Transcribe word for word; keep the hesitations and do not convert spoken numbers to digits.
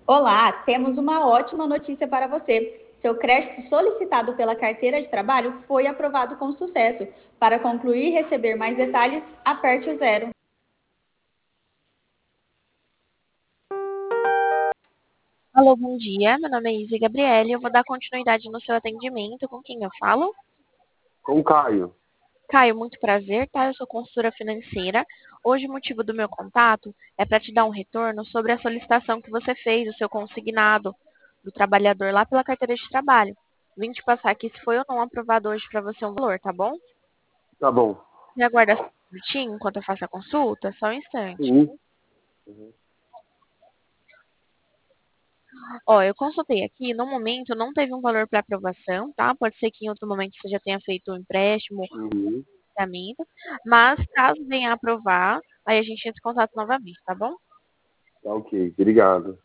Olá, temos uma ótima notícia para você. Seu crédito solicitado pela carteira de trabalho foi aprovado com sucesso. Para concluir e receber mais detalhes, aperte o zero. Alô, bom dia. Meu nome é Izzy Gabriele. Eu vou dar continuidade no seu atendimento. Com quem eu falo? Com o Caio. Caio, muito prazer, tá? Eu sou consultora financeira. Hoje o motivo do meu contato é para te dar um retorno sobre a solicitação que você fez, o seu consignado do trabalhador lá pela carteira de trabalho. Vim te passar aqui se foi ou não aprovado hoje para você um valor, tá bom? Tá bom. Me aguarda só um minutinho enquanto eu faço a consulta, só um instante. Sim. Ó, eu consultei aqui, no momento não teve um valor para aprovação, tá? Pode ser que em outro momento você já tenha feito um empréstimo, Uhum. financiamento, mas caso venha a aprovar, aí a gente entra em contato novamente, tá bom? Tá ok. Obrigado.